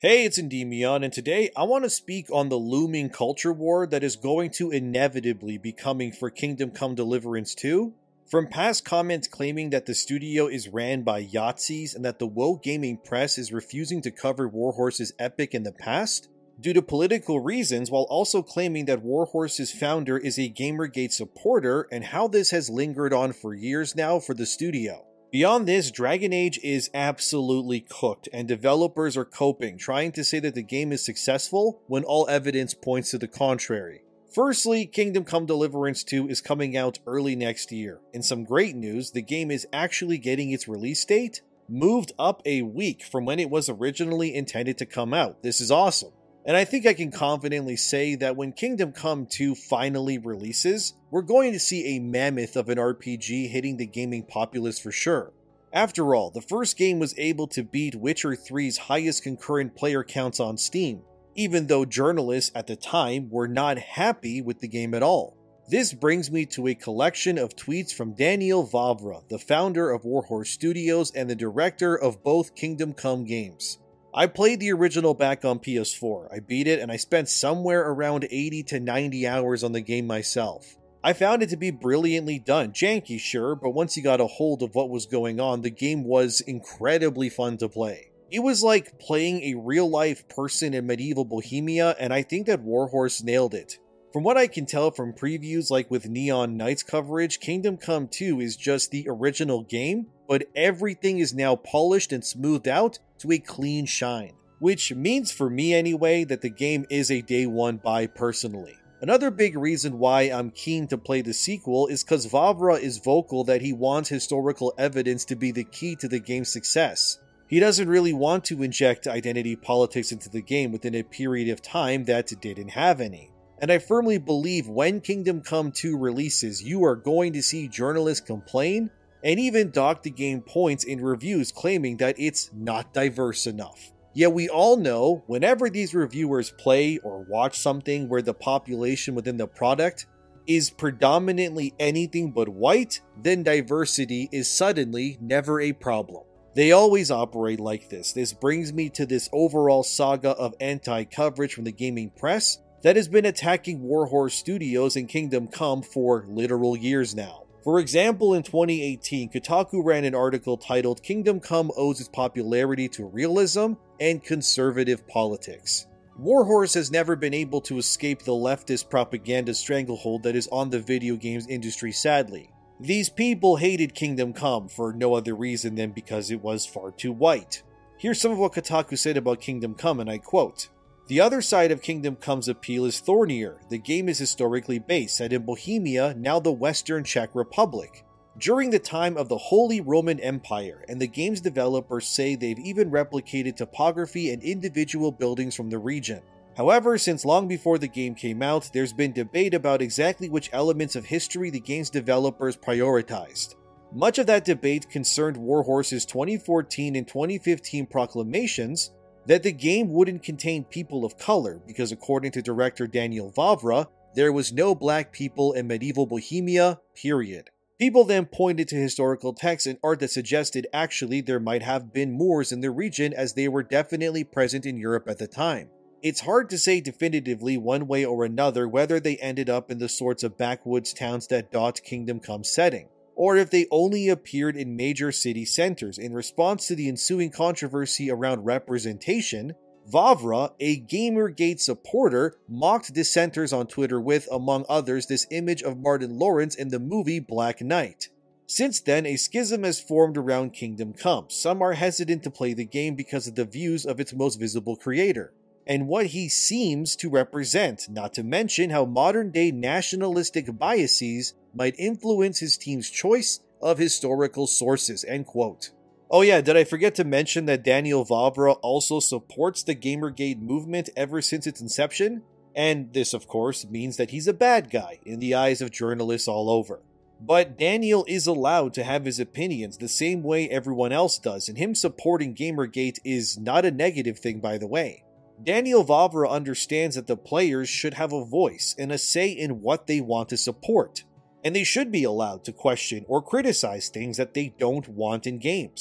Hey, it's Endymion, and today I want to speak on the looming culture war that is going to inevitably be coming for Kingdom Come Deliverance 2. From past comments claiming that the studio is ran by Yahtzees and that the woke gaming press is refusing to cover Warhorse's epic in the past, due to political reasons, while also claiming that Warhorse's founder is a Gamergate supporter, and how this has lingered on for years now for the studio. Beyond this, Dragon Age is absolutely cooked, and developers are coping, trying to say that the game is successful when all evidence points to the contrary. Firstly, Kingdom Come Deliverance 2 is coming out early next year. In some great news, the game is actually getting its release date moved up a week from when it was originally intended to come out. This is awesome. And I think I can confidently say that when Kingdom Come 2 finally releases, we're going to see a mammoth of an RPG hitting the gaming populace for sure. After all, the first game was able to beat Witcher 3's highest concurrent player counts on Steam, even though journalists at the time were not happy with the game at all. This brings me to a collection of tweets from Daniel Vavra, the founder of Warhorse Studios and the director of both Kingdom Come games. I played the original back on PS4, I beat it, and I spent somewhere around 80 to 90 hours on the game myself. I found it to be brilliantly done, janky sure, but once you got a hold of what was going on, the game was incredibly fun to play. It was like playing a real-life person in medieval Bohemia, and I think that Warhorse nailed it. From what I can tell from previews like with Neon Knights coverage, Kingdom Come 2 is just the original game, but everything is now polished and smoothed out to a clean shine. Which means for me anyway that the game is a day one buy personally. Another big reason why I'm keen to play the sequel is because Vavra is vocal that he wants historical evidence to be the key to the game's success. He doesn't really want to inject identity politics into the game within a period of time that didn't have any. And I firmly believe when Kingdom Come 2 releases, you are going to see journalists complain and even dock the game points in reviews claiming that it's not diverse enough. Yet we all know, whenever these reviewers play or watch something where the population within the product is predominantly anything but white, then diversity is suddenly never a problem. They always operate like this. This brings me to this overall saga of anti-coverage from the gaming press that has been attacking Warhorse Studios and Kingdom Come for literal years now. For example, in 2018, Kotaku ran an article titled "Kingdom Come owes its popularity to realism and conservative politics." Warhorse has never been able to escape the leftist propaganda stranglehold that is on the video games industry, sadly. These people hated Kingdom Come for no other reason than because it was far too white. Here's some of what Kotaku said about Kingdom Come, and I quote, "The other side of Kingdom Come's appeal is thornier. The game is historically based, set in Bohemia, now the Western Czech Republic, during the time of the Holy Roman Empire, and the game's developers say they've even replicated topography and individual buildings from the region. However, since long before the game came out, there's been debate about exactly which elements of history the game's developers prioritized. Much of that debate concerned Warhorse's 2014 and 2015 proclamations that the game wouldn't contain people of color because, according to director Daniel Vavra, there was no black people in medieval Bohemia, period. People then pointed to historical texts and art that suggested actually there might have been Moors in the region, as they were definitely present in Europe at the time. It's hard to say definitively one way or another whether they ended up in the sorts of backwoods towns that dot Kingdom Come's setting, or if they only appeared in major city centers. In response to the ensuing controversy around representation, Vavra, a Gamergate supporter, mocked dissenters on Twitter with, among others, this image of Martin Lawrence in the movie Black Knight. Since then, a schism has formed around Kingdom Come. Some are hesitant to play the game because of the views of its most visible creator, and what he seems to represent, not to mention how modern-day nationalistic biases might influence his team's choice of historical sources." End quote. Oh yeah, did I forget to mention that Daniel Vavra also supports the Gamergate movement ever since its inception? And this, of course, means that he's a bad guy in the eyes of journalists all over. But Daniel is allowed to have his opinions the same way everyone else does, and him supporting Gamergate is not a negative thing, by the way. Daniel Vavra understands that the players should have a voice and a say in what they want to support, and they should be allowed to question or criticize things that they don't want in games.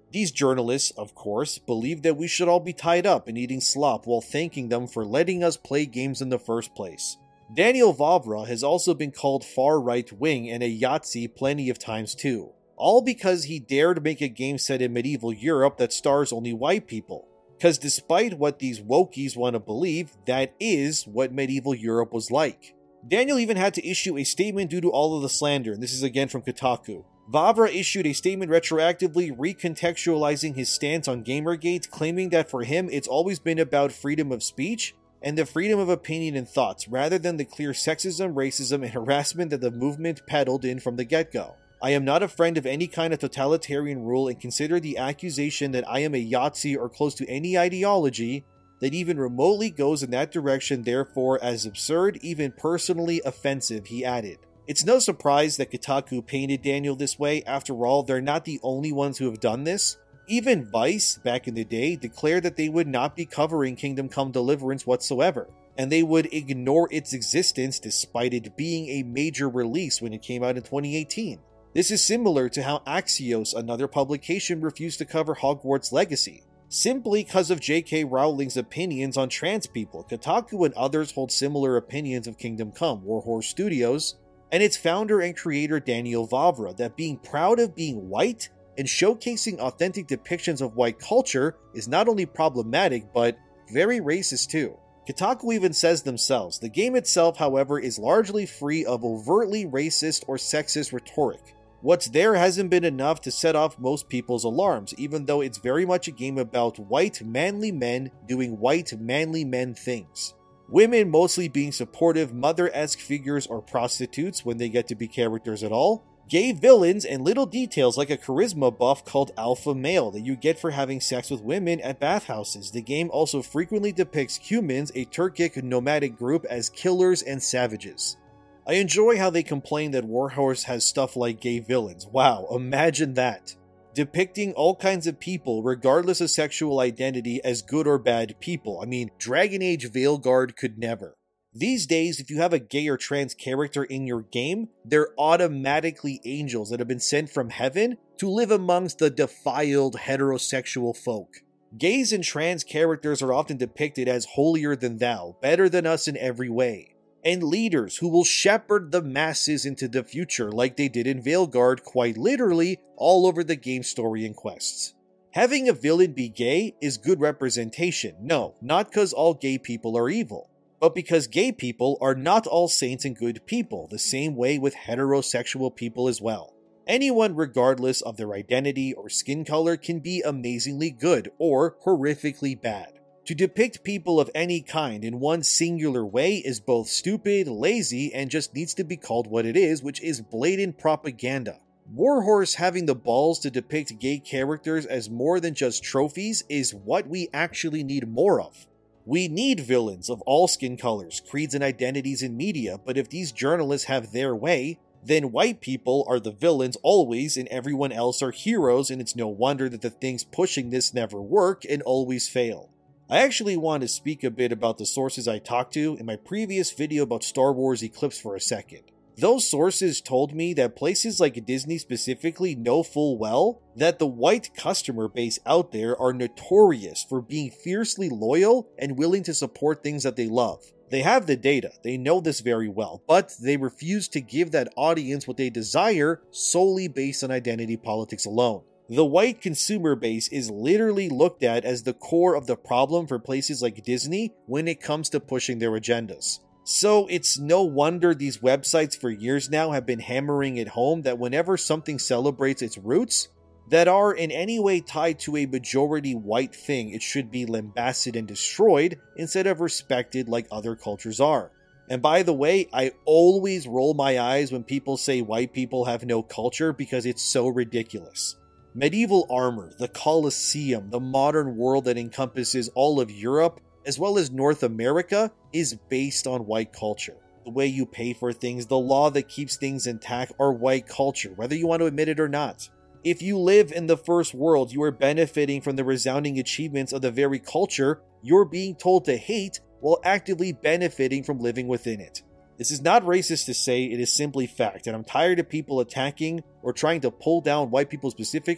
These journalists, of course, believe that we should all be tied up and eating slop while thanking them for letting us play games in the first place. Daniel Vavra has also been called far right-wing and a Yahtzee plenty of times too, all because he dared make a game set in medieval Europe that stars only white people. Because despite what these wokies want to believe, that is what medieval Europe was like. Daniel even had to issue a statement due to all of the slander, and this is again from Kotaku. Vavra issued a statement retroactively recontextualizing his stance on Gamergate, claiming that for him it's always been about freedom of speech and the freedom of opinion and thoughts, rather than the clear sexism, racism, and harassment that the movement peddled in from the get-go. I am not a friend of any kind of totalitarian rule and consider the accusation that I am a Yahtzee or close to any ideology that even remotely goes in that direction therefore as absurd, even personally offensive, he added. It's no surprise that Kotaku painted Daniel this way. After all, they're not the only ones who have done this. Even Vice, back in the day, declared that they would not be covering Kingdom Come Deliverance whatsoever, and they would ignore its existence despite it being a major release when it came out in 2018. This is similar to how Axios, another publication, refused to cover Hogwarts Legacy, simply because of J.K. Rowling's opinions on trans people. Kotaku and others hold similar opinions of Kingdom Come, Warhorse Studios, and its founder and creator Daniel Vavra, that being proud of being white and showcasing authentic depictions of white culture is not only problematic, but very racist too. Kotaku even says themselves, the game itself, however, is largely free of overtly racist or sexist rhetoric. What's there hasn't been enough to set off most people's alarms, even though it's very much a game about white manly men doing white manly men things. Women mostly being supportive mother-esque figures or prostitutes when they get to be characters at all. Gay villains and little details like a charisma buff called alpha male that you get for having sex with women at bathhouses. The game also frequently depicts humans, a Turkic nomadic group, as killers and savages. I enjoy how they complain that Warhorse has stuff like gay villains. Wow, imagine that. Depicting all kinds of people, regardless of sexual identity, as good or bad people. I mean, Dragon Age Veilguard could never. These days, if you have a gay or trans character in your game, they're automatically angels that have been sent from heaven to live amongst the defiled heterosexual folk. Gays and trans characters are often depicted as holier than thou, better than us in every way, and leaders who will shepherd the masses into the future like they did in Veilguard, quite literally all over the game's story and quests. Having a villain be gay is good representation. No, not because all gay people are evil, but because gay people are not all saints and good people, the same way with heterosexual people as well. Anyone, regardless of their identity or skin color, can be amazingly good or horrifically bad. To depict people of any kind in one singular way is both stupid, lazy, and just needs to be called what it is, which is blatant propaganda. Warhorse having the balls to depict gay characters as more than just trophies is what we actually need more of. We need villains of all skin colors, creeds, and identities in media, but if these journalists have their way, then white people are the villains always and everyone else are heroes, and it's no wonder that the things pushing this never work and always fail. I actually want to speak a bit about the sources I talked to in my previous video about Star Wars Eclipse for a second. Those sources told me that places like Disney specifically know full well that the white customer base out there are notorious for being fiercely loyal and willing to support things that they love. They have the data, they know this very well, but they refuse to give that audience what they desire solely based on identity politics alone. The white consumer base is literally looked at as the core of the problem for places like Disney when it comes to pushing their agendas. So it's no wonder these websites for years now have been hammering it home that whenever something celebrates its roots that are in any way tied to a majority white thing, it should be lambasted and destroyed instead of respected like other cultures are. And by the way, I always roll my eyes when people say white people have no culture because it's so ridiculous. Medieval armor, the Colosseum, the modern world that encompasses all of Europe, as well as North America, is based on white culture. The way you pay for things, the law that keeps things intact are white culture, whether you want to admit it or not. If you live in the first world, you are benefiting from the resounding achievements of the very culture you're being told to hate while actively benefiting from living within it. This is not racist to say, it is simply fact, and I'm tired of people attacking or trying to pull down white people specifically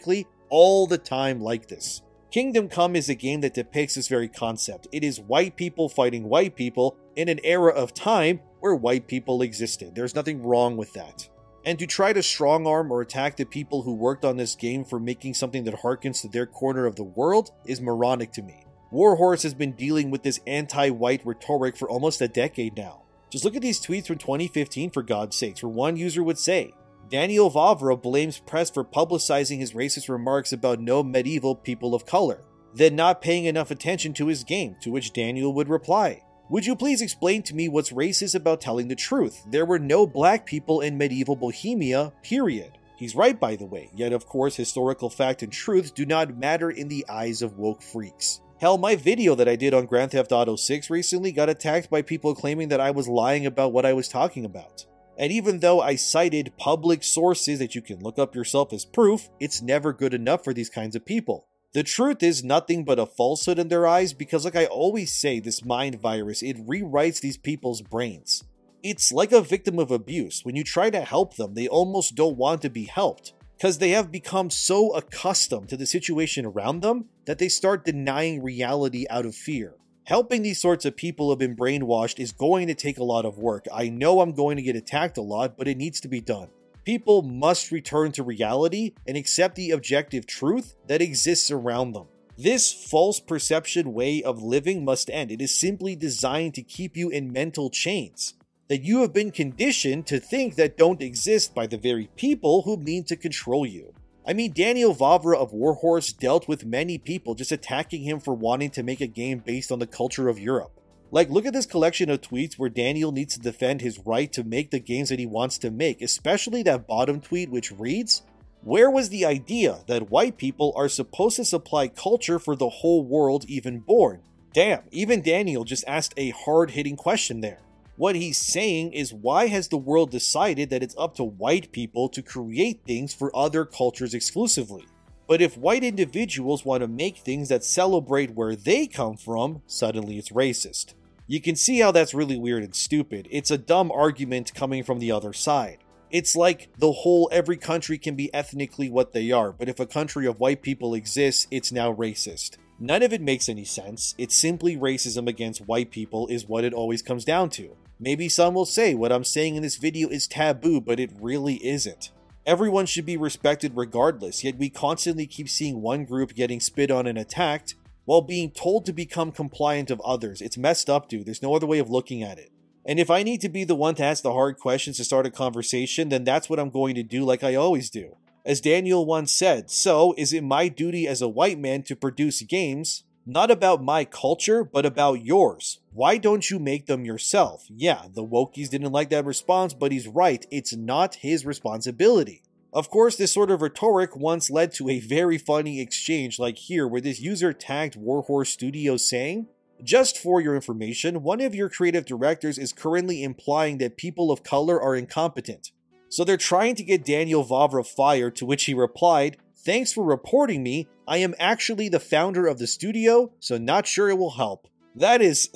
all the time like this. Kingdom Come is a game that depicts this very concept. It is white people fighting white people in an era of time where white people existed. There's nothing wrong with that. And to try to strong arm or attack the people who worked on this game for making something that harkens to their corner of the world is moronic to me. Warhorse has been dealing with this anti-white rhetoric for almost a decade now. Just look at these tweets from 2015 for God's sakes, where one user would say, Daniel Vavra blames press for publicizing his racist remarks about no medieval people of color, then not paying enough attention to his game, to which Daniel would reply, would you please explain to me what's racist about telling the truth? There were no black people in medieval Bohemia, period. He's right, by the way, yet of course historical fact and truth do not matter in the eyes of woke freaks. Hell, my video that I did on Grand Theft Auto 6 recently got attacked by people claiming that I was lying about what I was talking about. And even though I cited public sources that you can look up yourself as proof, it's never good enough for these kinds of people. The truth is nothing but a falsehood in their eyes because, like I always say, this mind virus, it rewrites these people's brains. It's like a victim of abuse. When you try to help them, they almost don't want to be helped because they have become so accustomed to the situation around them that they start denying reality out of fear. Helping these sorts of people who have been brainwashed is going to take a lot of work. I know I'm going to get attacked a lot, but it needs to be done. People must return to reality and accept the objective truth that exists around them. This false perception way of living must end. It is simply designed to keep you in mental chains that you have been conditioned to think that don't exist by the very people who mean to control you. I mean, Daniel Vavra of Warhorse dealt with many people just attacking him for wanting to make a game based on the culture of Europe. Like, look at this collection of tweets where Daniel needs to defend his right to make the games that he wants to make, especially that bottom tweet which reads, where was the idea that white people are supposed to supply culture for the whole world even born? Damn, even Daniel just asked a hard-hitting question there. What he's saying is, why has the world decided that it's up to white people to create things for other cultures exclusively? But if white individuals want to make things that celebrate where they come from, suddenly it's racist. You can see how that's really weird and stupid. It's a dumb argument coming from the other side. It's like the whole every country can be ethnically what they are, but if a country of white people exists, it's now racist. None of it makes any sense. It's simply racism against white people is what it always comes down to. Maybe some will say what I'm saying in this video is taboo, but it really isn't. Everyone should be respected regardless, yet we constantly keep seeing one group getting spit on and attacked, while being told to become compliant of others. It's messed up, dude. There's no other way of looking at it. And if I need to be the one to ask the hard questions to start a conversation, then that's what I'm going to do like I always do. As Daniel once said, so is it my duty as a white man to produce games, not about my culture, but about yours? Why don't you make them yourself? Yeah, the wokies didn't like that response, but he's right, it's not his responsibility. Of course, this sort of rhetoric once led to a very funny exchange like here, where this user tagged Warhorse Studios saying, just for your information, one of your creative directors is currently implying that people of color are incompetent. So they're trying to get Daniel Vavra fired, to which he replied, thanks for reporting me, I am actually the founder of the studio, so not sure it will help. That is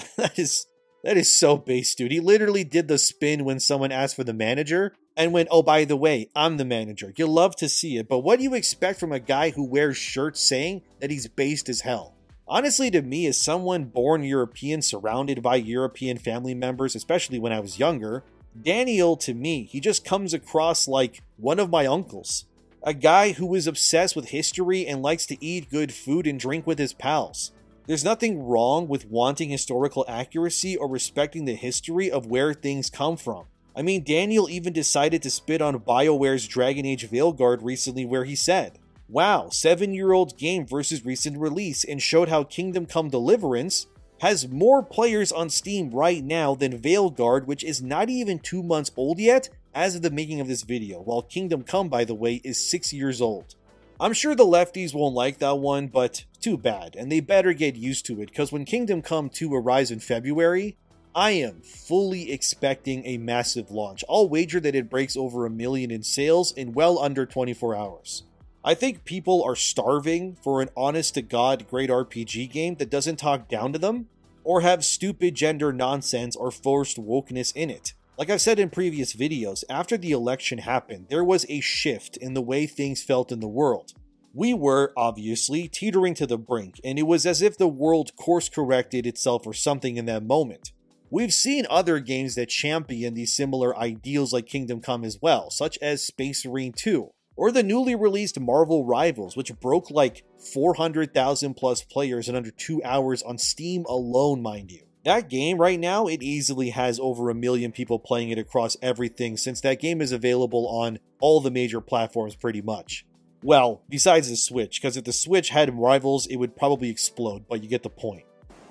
so base, dude. He literally did the spin when someone asked for the manager, and went, oh, by the way, I'm the manager. You'll love to see it, but what do you expect from a guy who wears shirts saying that he's based as hell? Honestly, to me, as someone born European, surrounded by European family members, especially when I was younger, Daniel, to me, he just comes across like one of my uncles. A guy who is obsessed with history and likes to eat good food and drink with his pals. There's nothing wrong with wanting historical accuracy or respecting the history of where things come from. I mean, Daniel even decided to spit on BioWare's Dragon Age Veilguard recently, where he said, wow, 7-year-old game versus recent release, and showed how Kingdom Come Deliverance has more players on Steam right now than Veilguard, which is not even 2 months old yet as of the making of this video, while Kingdom Come, by the way, is 6 years old. I'm sure the lefties won't like that one, but too bad, and they better get used to it, because when Kingdom Come 2 arrives in February, I am fully expecting a massive launch. I'll wager that it breaks over 1 million in sales in well under 24 hours. I think people are starving for an honest-to-God great RPG game that doesn't talk down to them, or have stupid gender nonsense or forced wokeness in it. Like I've said in previous videos, after the election happened, there was a shift in the way things felt in the world. We were, obviously, teetering to the brink, and it was as if the world course-corrected itself or something in that moment. We've seen other games that champion these similar ideals like Kingdom Come as well, such as Space Marine 2, or the newly released Marvel Rivals, which broke like 400,000 plus players in under 2 hours on Steam alone, mind you. That game right now, it easily has over 1 million people playing it across everything, since that game is available on all the major platforms pretty much. Well, besides the Switch, because if the Switch had Rivals, it would probably explode, but you get the point.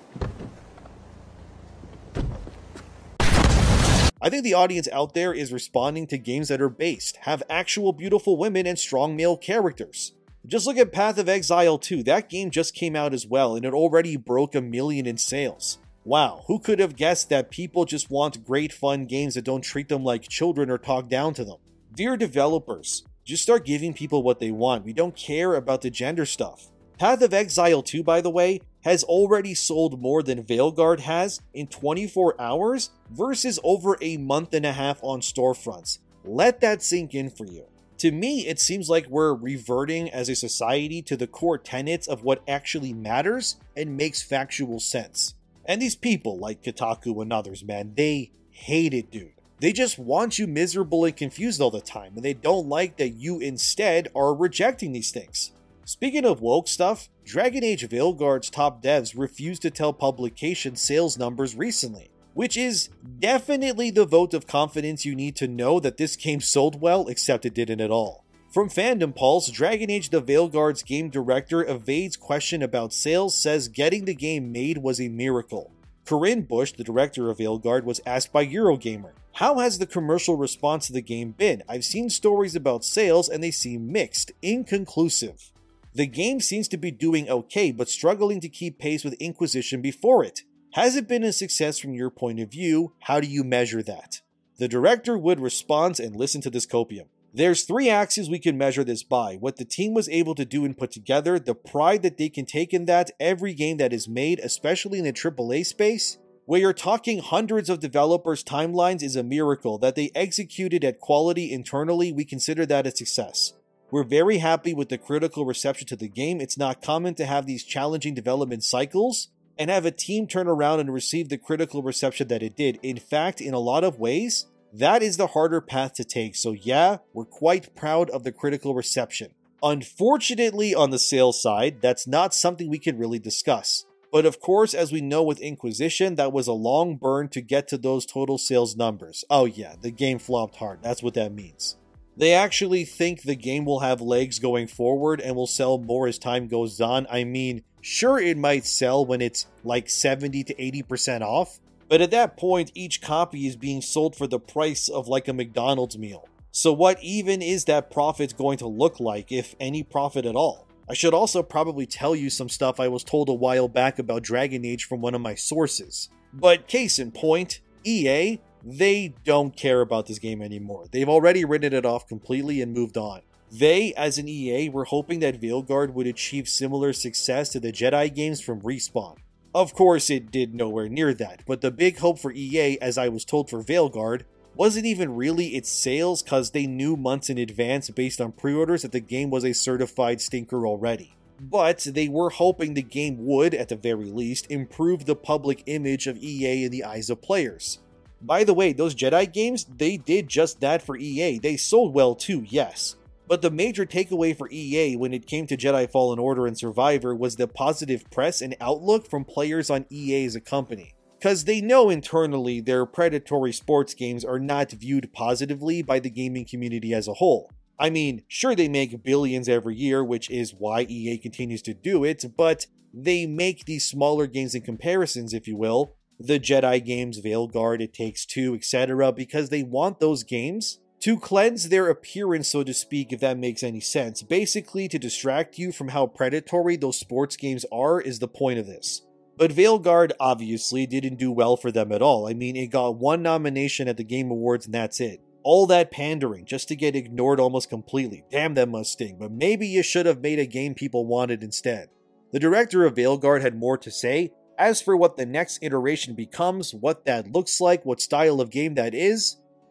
I think the audience out there is responding to games that are based, have actual beautiful women and strong male characters. Just look at Path of Exile 2, that game just came out as well, and it already broke 1 million in sales. Wow, who could have guessed that people just want great fun games that don't treat them like children or talk down to them? Dear developers, just start giving people what they want. We don't care about the gender stuff. Path of Exile 2, by the way, has already sold more than Veilguard has in 24 hours versus over a month and a half on storefronts. Let that sink in for you. To me, it seems like we're reverting as a society to the core tenets of what actually matters and makes factual sense. And these people like Kotaku and others, man, they hate it, dude. They just want you miserable and confused all the time, and they don't like that you instead are rejecting these things. Speaking of woke stuff, Dragon Age Veilguard's top devs refused to tell publication sales numbers recently, which is definitely the vote of confidence you need to know that this game sold well, except it didn't at all. From Fandom Pulse, Dragon Age the Veilguard's game director evades question about sales, says getting the game made was a miracle. Corinne Bush, the director of Veilguard, was asked by Eurogamer, "How has the commercial response to the game been? I've seen stories about sales and they seem mixed, inconclusive. The game seems to be doing okay, but struggling to keep pace with Inquisition before it. Has it been a success from your point of view? How do you measure that?" The director would respond, and listen to this copium. "There's 3 axes we can measure this by: what the team was able to do and put together, the pride that they can take in that, every game that is made, especially in the AAA space, where you're talking hundreds of developers' timelines, is a miracle. That they executed at quality internally, we consider that a success. We're very happy with the critical reception to the game. It's not common to have these challenging development cycles and have a team turn around and receive the critical reception that it did. In fact, in a lot of ways, that is the harder path to take, so yeah, we're quite proud of the critical reception. Unfortunately, on the sales side, that's not something we can really discuss. But of course, as we know with Inquisition, that was a long burn to get to those total sales numbers. Oh yeah, the game flopped hard, that's what that means. They actually think the game will have legs going forward and will sell more as time goes on. I mean, sure, it might sell when it's like 70 to 80% off, but at that point, each copy is being sold for the price of like a McDonald's meal. So what even is that profit going to look like, if any profit at all? I should also probably tell you some stuff I was told a while back about Dragon Age from one of my sources. But case in point, EA, they don't care about this game anymore. They've already written it off completely and moved on. They, as an EA, were hoping that Veilguard would achieve similar success to the Jedi games from Respawn. Of course, it did nowhere near that, but the big hope for EA, as I was told for Veilguard, wasn't even really its sales, cause they knew months in advance based on pre-orders that the game was a certified stinker already. But they were hoping the game would, at the very least, improve the public image of EA in the eyes of players. By the way, those Jedi games, they did just that for EA. They sold well too, yes. But the major takeaway for EA when it came to Jedi Fallen Order and Survivor was the positive press and outlook from players on EA as a company. Cause they know internally their predatory sports games are not viewed positively by the gaming community as a whole. I mean, sure, they make billions every year, which is why EA continues to do it, but they make these smaller games in comparisons, if you will, the Jedi games, Veilguard, It Takes Two, etc., because they want those games to cleanse their appearance, so to speak, if that makes any sense. Basically, to distract you from how predatory those sports games are is the point of this. But Veilguard obviously didn't do well for them at all. I mean, it got 1 nomination at the Game Awards and that's it. All that pandering just to get ignored almost completely. Damn, that must sting, but maybe you should have made a game people wanted instead. The director of Veilguard had more to say. As for what the next iteration becomes, what that looks like, what style of game that is,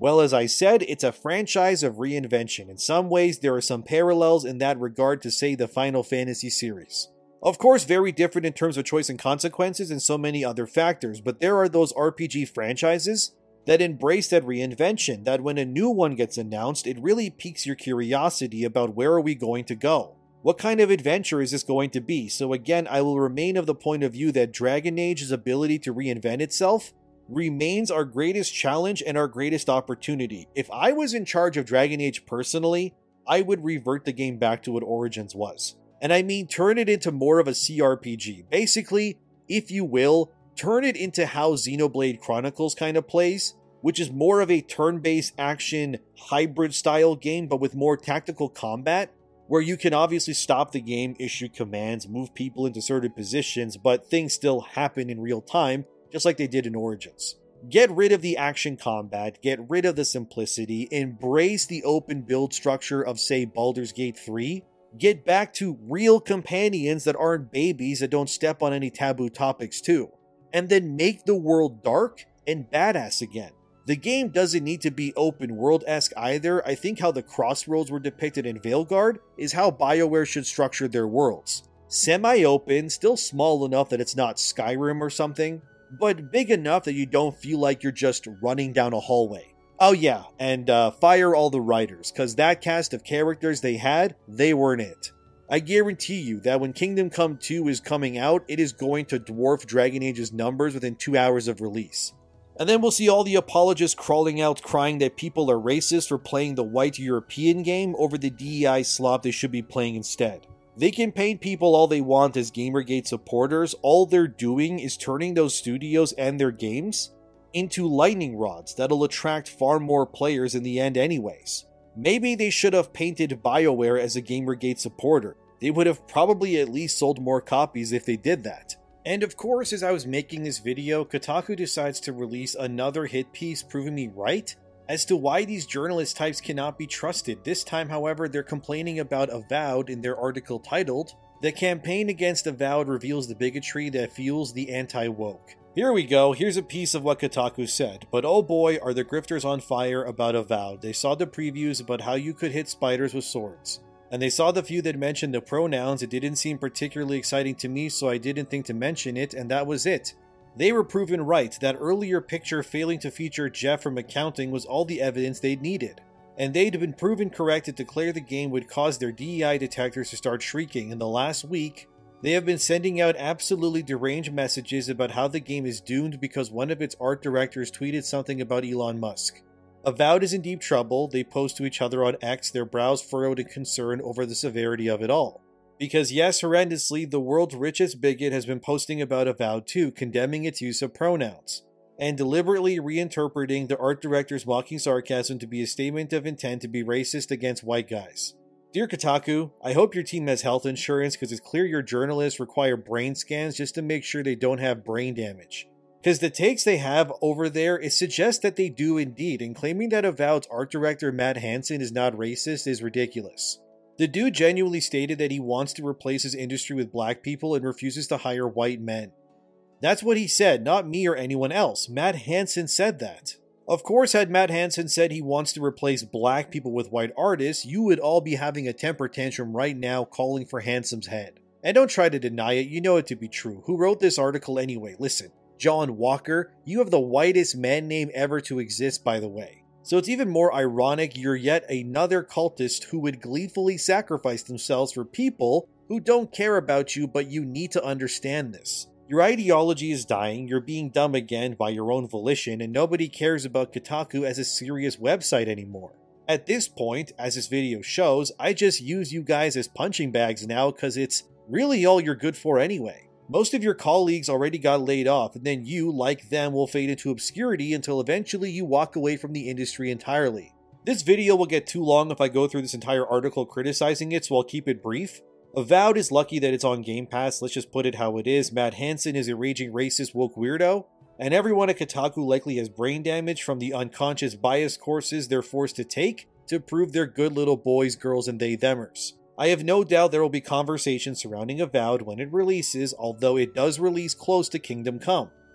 Well, as I said, it's a franchise of reinvention. In some ways, there are some parallels in that regard to, say, the Final Fantasy series. Of course, very different in terms of choice and consequences and so many other factors, but there are those RPG franchises that embrace that reinvention, that when a new one gets announced, it really piques your curiosity about where are we going to go. What kind of adventure is this going to be? So again, I will remain of the point of view that Dragon Age's ability to reinvent itself remains our greatest challenge and our greatest opportunity. If I was in charge of Dragon Age personally, I would revert the game back to what Origins was. And I mean turn it into more of a CRPG. Basically, if you will, turn it into how Xenoblade Chronicles kind of plays, which is more of a turn-based action hybrid style game but with more tactical combat, where you can obviously stop the game, issue commands, move people into certain positions, but things still happen in real time, just like they did in Origins. Get rid of the action combat, get rid of the simplicity, embrace the open build structure of, say, Baldur's Gate 3, get back to real companions that aren't babies that don't step on any taboo topics too, and then make the world dark and badass again. The game doesn't need to be open world-esque either. I think how the Crossroads were depicted in Veilguard is how BioWare should structure their worlds. Semi-open, still small enough that it's not Skyrim or something, but big enough that you don't feel like you're just running down a hallway. Oh yeah, and fire all the writers, cause that cast of characters they had, they weren't it. I guarantee you that when Kingdom Come 2 is coming out, it is going to dwarf Dragon Age's numbers within 2 hours of release. And then we'll see all the apologists crawling out crying that people are racist for playing the white European game over the DEI slop they should be playing instead. They can paint people all they want as Gamergate supporters. All they're doing is turning those studios and their games into lightning rods that'll attract far more players in the end anyways. Maybe they should have painted BioWare as a Gamergate supporter. They would have probably at least sold more copies if they did that. And of course, as I was making this video, Kotaku decides to release another hit piece proving me right as to why these journalist types cannot be trusted. This time, however, they're complaining about Avowed in their article titled, "The campaign against Avowed reveals the bigotry that fuels the anti-woke." Here we go, here's a piece of what Kotaku said. But oh boy, are the grifters on fire about Avowed. They saw the previews about how you could hit spiders with swords. And they saw the few that mentioned the pronouns. It didn't seem particularly exciting to me, so I didn't think to mention it, and that was it. They were proven right. That earlier picture failing to feature Jeff from accounting was all the evidence they'd needed. And they'd been proven correct to declare the game would cause their DEI detectors to start shrieking. In the last week, they have been sending out absolutely deranged messages about how the game is doomed because one of its art directors tweeted something about Elon Musk. Avowed is in deep trouble. They post to each other on X, their brows furrowed in concern over the severity of it all. Because yes, horrendously, the world's richest bigot has been posting about Avowed too, condemning its use of pronouns, and deliberately reinterpreting the art director's mocking sarcasm to be a statement of intent to be racist against white guys. Dear Kotaku, I hope your team has health insurance because it's clear your journalists require brain scans just to make sure they don't have brain damage. Because the takes they have over there, it suggests that they do indeed, and claiming that Avowed's art director Matt Hansen is not racist is ridiculous. The dude genuinely stated that he wants to replace his industry with black people and refuses to hire white men. That's what he said, not me or anyone else. Matt Hansen said that. Of course, had Matt Hansen said he wants to replace black people with white artists, you would all be having a temper tantrum right now calling for Hansen's head. And don't try to deny it, you know it to be true. Who wrote this article anyway? Listen. John Walker, you have the whitest man name ever to exist, by the way. So it's even more ironic you're yet another cultist who would gleefully sacrifice themselves for people who don't care about you, but you need to understand this. Your ideology is dying, you're being dumb again by your own volition, and nobody cares about Kotaku as a serious website anymore. At this point, as this video shows, I just use you guys as punching bags now because it's really all you're good for anyway. Most of your colleagues already got laid off, and then you, like them, will fade into obscurity until eventually you walk away from the industry entirely. This video will get too long if I go through this entire article criticizing it, so I'll keep it brief. Avowed is lucky that it's on Game Pass, let's just put it how it is. Matt Hansen is a raging racist woke weirdo, and everyone at Kotaku likely has brain damage from the unconscious bias courses they're forced to take to prove they're good little boys, girls, and they-themers. I have no doubt there will be conversations surrounding Avowed when it releases, although it does release close to Kingdom Come.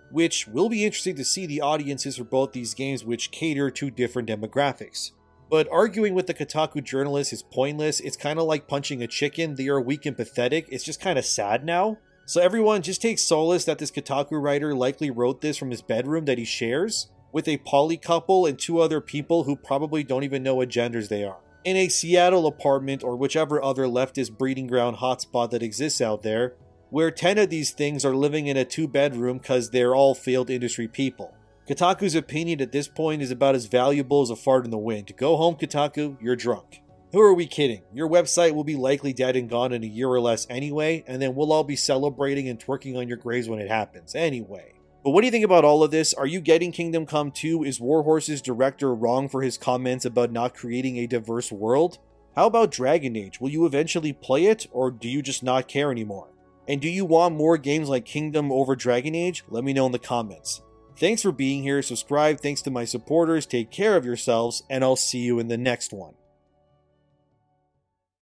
which will be interesting to see the audiences for both these games, which cater to different demographics. But arguing with the Kotaku journalist is pointless. It's kind of like punching a chicken. They are weak and pathetic. It's just kind of sad now. So everyone just take solace that this Kotaku writer likely wrote this from his bedroom that he shares with a poly couple and 2 other people who probably don't even know what genders they are, in a Seattle apartment or whichever other leftist breeding ground hotspot that exists out there, where 10 of these things are living in a 2-bedroom because they're all failed industry people. Kotaku's opinion at this point is about as valuable as a fart in the wind. Go home, Kotaku, you're drunk. Who are we kidding? Your website will be likely dead and gone in a year or less anyway, and then we'll all be celebrating and twerking on your graves when it happens anyway. But what do you think about all of this? Are you getting Kingdom Come 2? Is Warhorse's director wrong for his comments about not creating a diverse world? How about Dragon Age? Will you eventually play it, or do you just not care anymore? And do you want more games like Kingdom over Dragon Age? Let me know in the comments. Thanks for being here, subscribe, thanks to my supporters, take care of yourselves, and I'll see you in the next one.